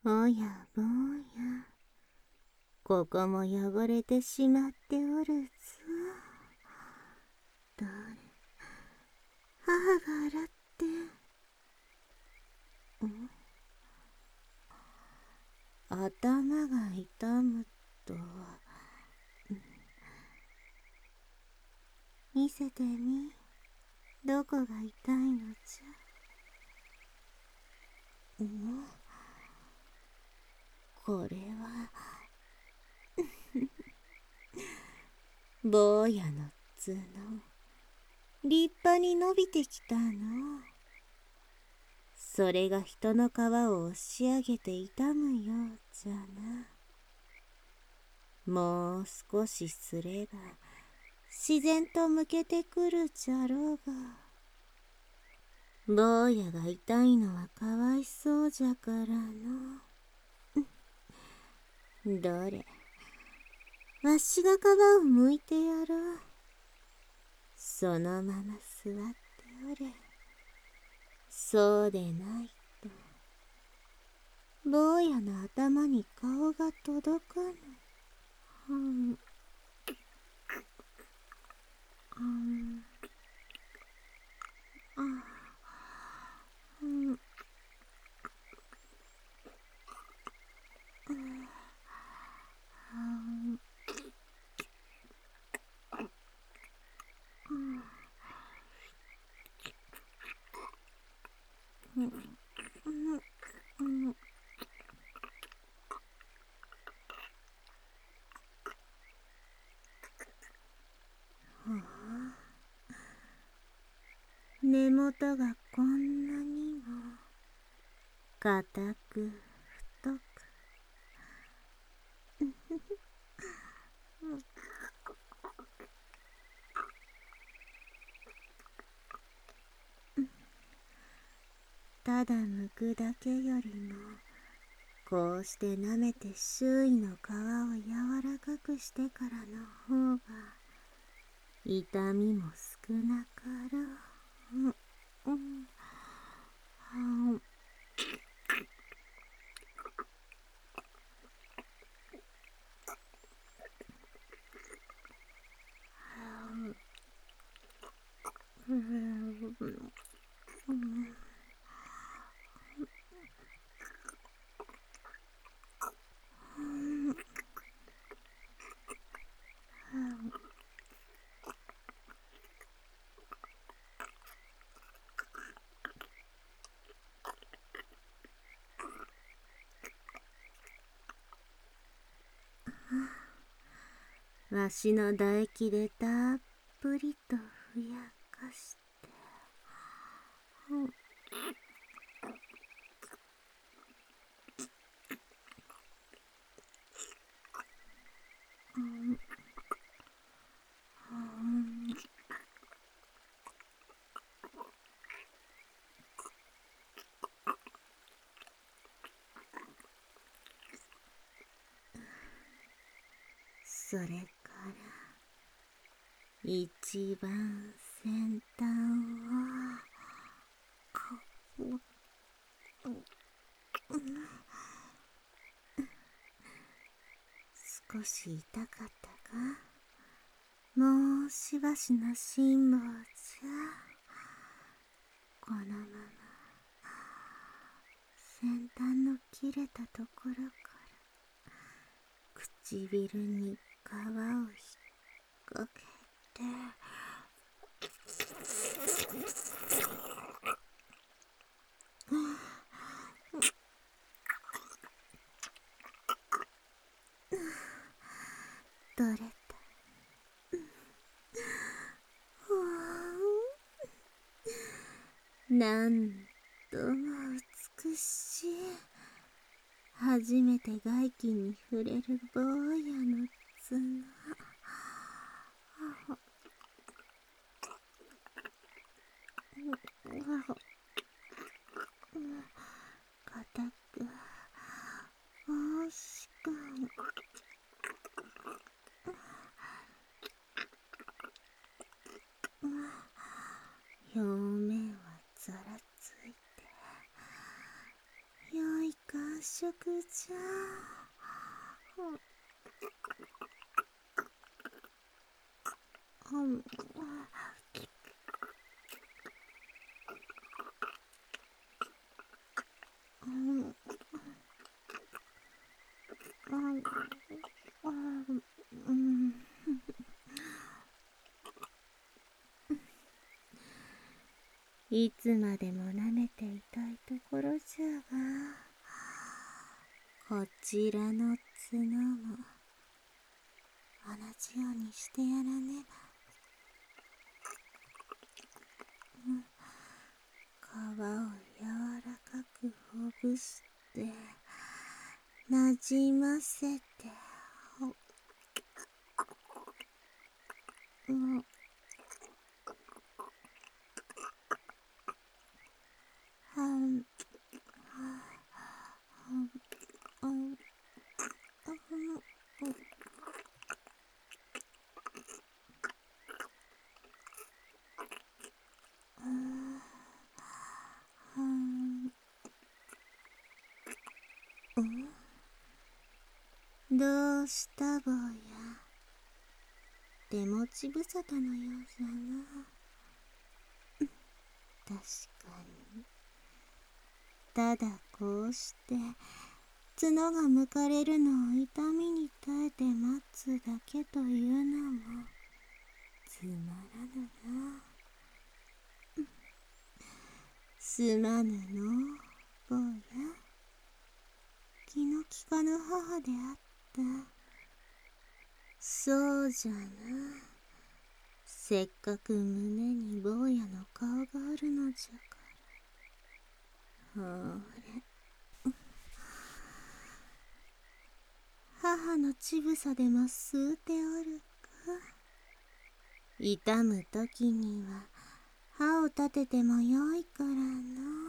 おやぼや、ここも汚れてしまっておるぞ。どれ、母が洗って。頭が痛むと、見せてみ、どこが痛いのじゃ。これは坊やの角、立派に伸びてきたの。それが人の皮を押し上げて痛むようじゃな。もう少しすれば自然と向けてくるじゃろうが。坊やが痛いのはかわいそうじゃからの。どれ、わしが皮をむいてやろう。そのまま座っておれ。そうでないと坊やの頭に顔が届かぬ。根元がこんなにも固く太く。ただ剥くだけよりも、こうして舐めて周囲の皮を柔らかくしてからの方が痛みも少なかろう。わしの唾液でたっぷりとふやかして。それから一番先端を少し痛かったか。もうしばしの辛抱じゃ。このまま先端の切れたところから唇に皮を引っ掛けて。取れた。なんとも美しい。初めて外気に触れる坊やの角。固くおしく表面はざらついて良い感食じゃ。いつまでも舐めていたいところじゃが、こちらの角も同じようにしてやらねば。皮を柔らかくほぐしてなじませて、どうした坊や。手持ち無沙汰のようじゃな。確かに。ただこうして角が剥かれるのを痛みに耐えて待つだけというのもつまらぬな。すまぬの坊や。気の利かぬ母であった。そうじゃな。せっかく胸に坊やの顔があるのじゃから。ほれ。母の乳房でも吸うておるか。痛むときには歯を立ててもよいからな。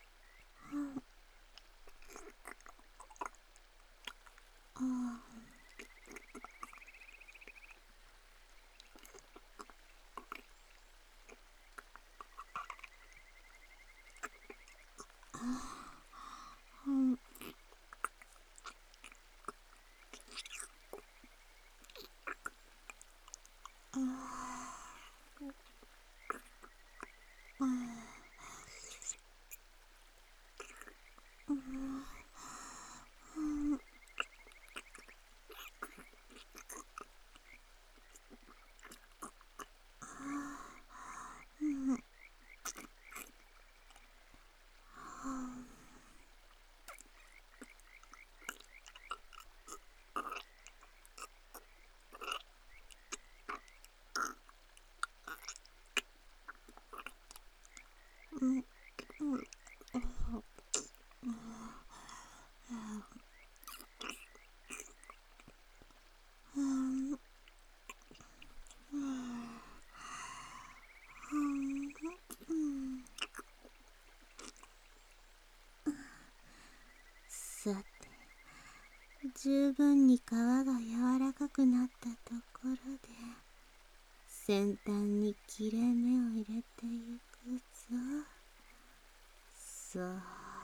さて、十分に皮が柔らかくなったところで、先端に切れ目を入れてゆくぞ。それ。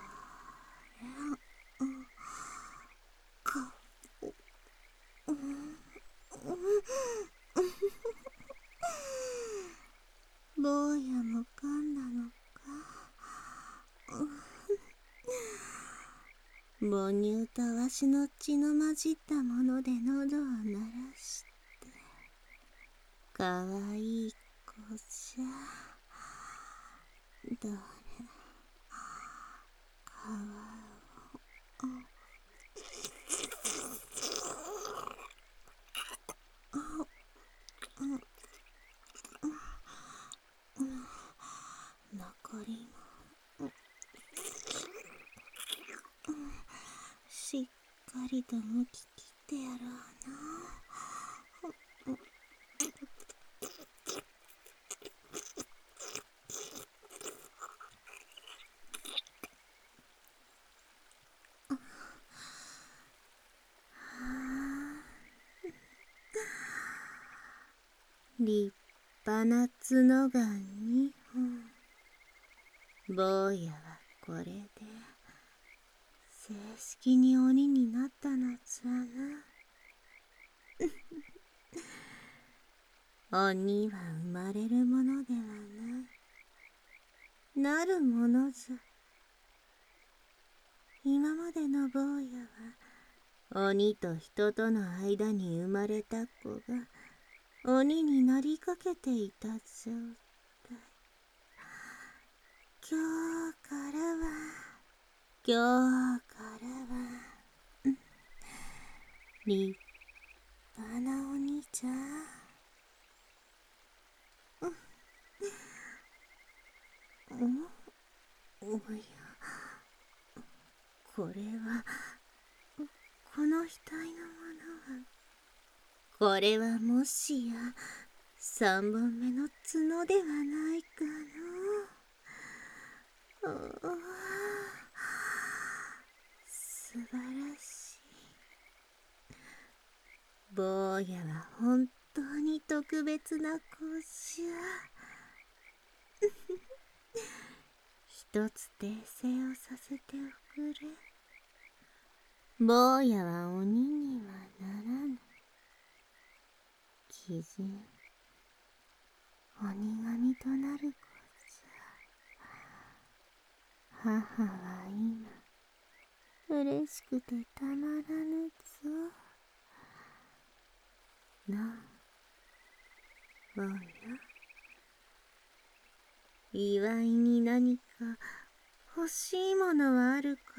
坊やも噛んだのか。母乳とわしの血の混じったもので喉を鳴らして、かわいい子じゃ。どれ、皮を。残りもしっかりと剥き切ってやろうな。立派な角が2本。坊やはこれで正式に鬼になったのじゃな。鬼は生まれるものではない。なるものじゃ。今までの坊やは、鬼と人との間に生まれた子が、鬼になりかけていた状態。今日からは、立派な鬼じゃ。おや、これは、この額のものは、これはもしや、3本目の角ではないかの。素晴らしい。坊やは本当に特別な子じゃ。一つ訂正をさせておくれ。坊やは鬼にはならぬ。鬼人、鬼神となる子じゃ。母は今、嬉しくてたまらぬぞ。なあ、坊や。祝いに何か欲しいものはあるか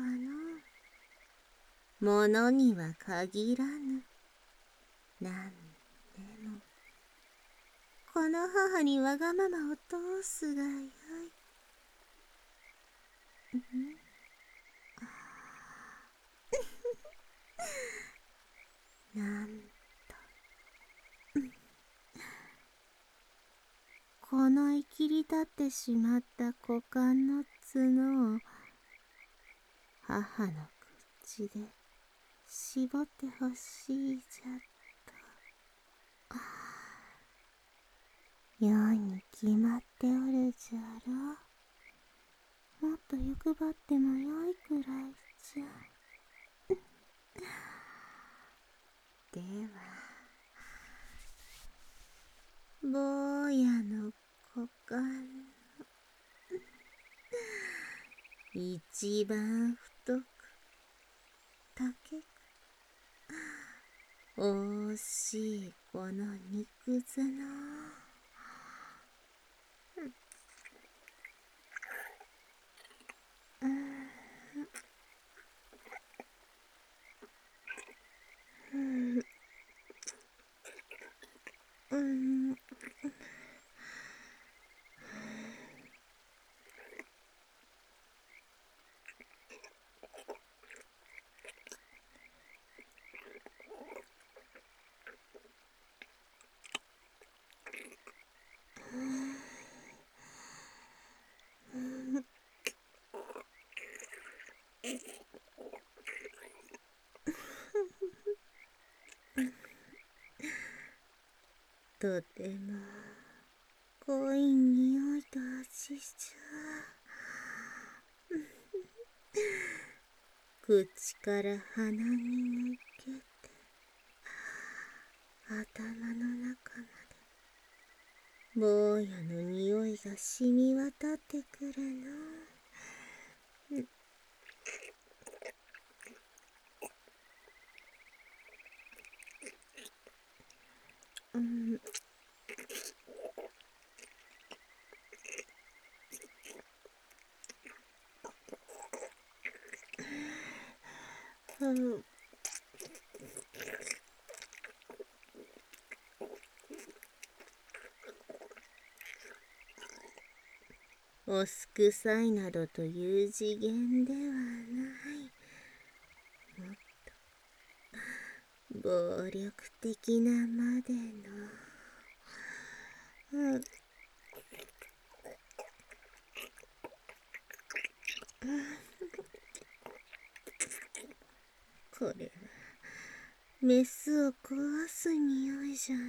の？ものには限らぬ。なんでも、この母にわがままを通すがよい。なんと、このいきり立ってしまった股間の角を母の口で絞ってほしいじゃと。よいに決まっておるじゃろ。もっと欲張ってもよいくらいじゃ。では、坊やの股間一番太く高く惜しいこの肉角。とても濃い匂いと味じゃ。口から鼻に抜けて頭の中まで坊やの匂いが染み渡ってくるの。おすくさいなどという次元ではない。もっと暴力的なまでの。これはメスを壊す匂いじゃな。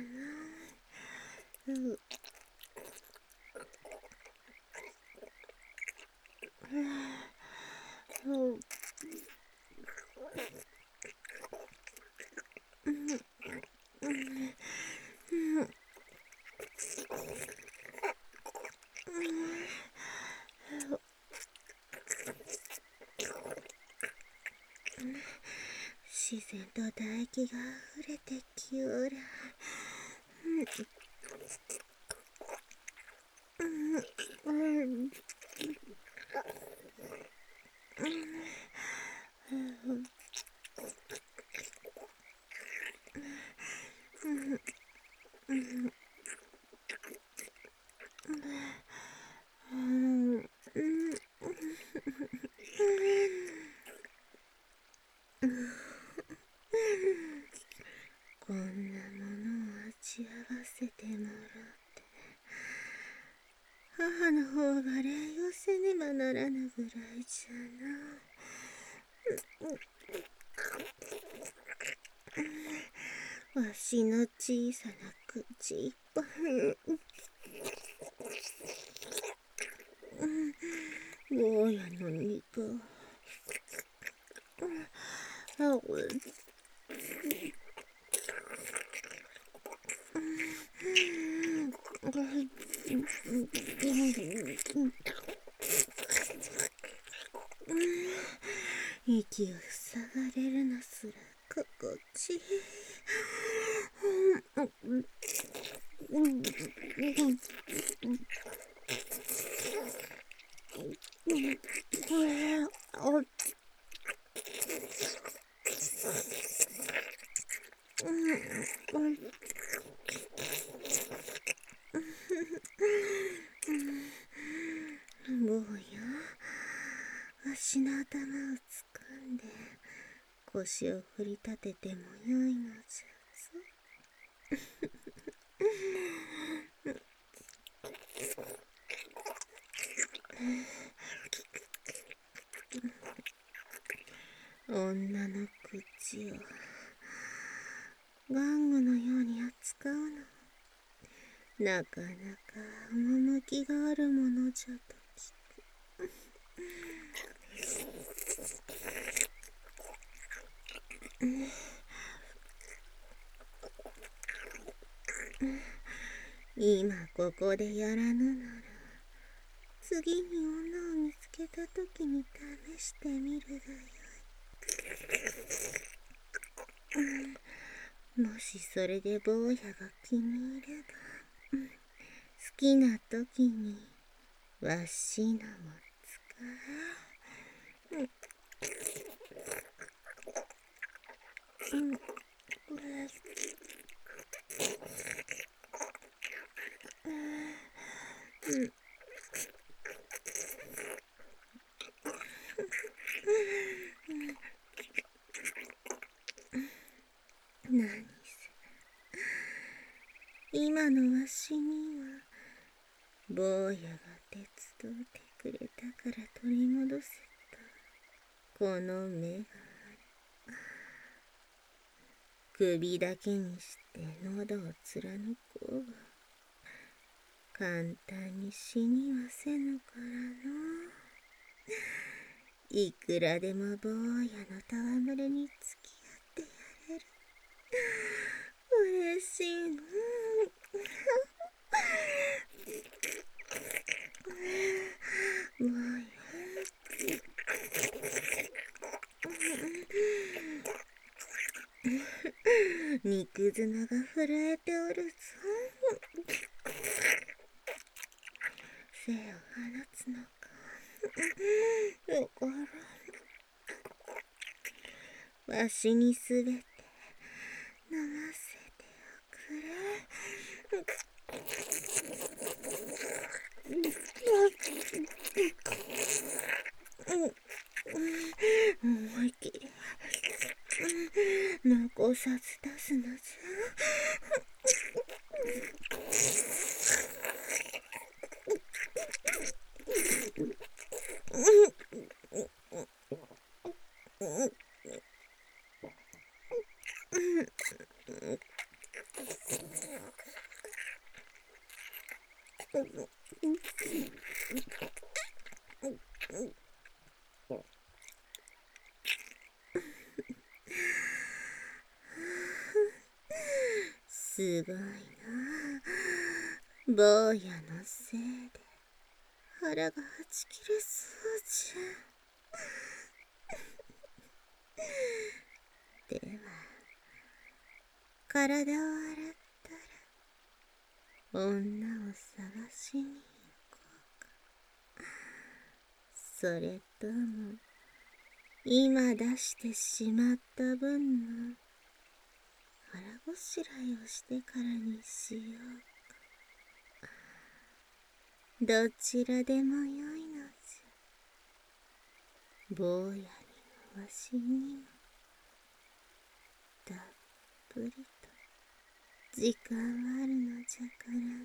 自然と唾液が溢れてきおる。こんなものを味合わせてもらって、母の方が礼をせねばならぬぐらいじゃな。わしの小さな口いっぱい。坊やの肉。息を塞がれるのすら心地いい。坊や、わしの頭をつかんで腰を振り立ててもよいのじゃぞ。女の口を玩具のように扱うのはなかなか趣があるものじゃと聞く。今ここでやらぬなら、次に女を見つけたときに試してみるがよい。もしそれで坊やが気に入れば、好きなときにわしのも使う。何せ今のわしには坊やが手伝ってくれたから取り戻せたこの目がある。首だけにして喉を貫こうが簡単に死にはせぬからの。いくらでも坊やの戯れに付き合ってやれる。嬉しいの。坊や、肉綱が震えておるぞ。精を放つのか。よからわしにすべて飲ませておくれ。思い切り残さず出すのじゃ。すごいな。坊やのせいで腹がはち切れそうじゃ。で体を洗ったら女を探しに行こうか。それとも今出してしまった分の腹ごしらえをしてからにしようか。どちらでもよいのじゃ。坊やにもわしにもたっぷりと時間はあるのじゃからな。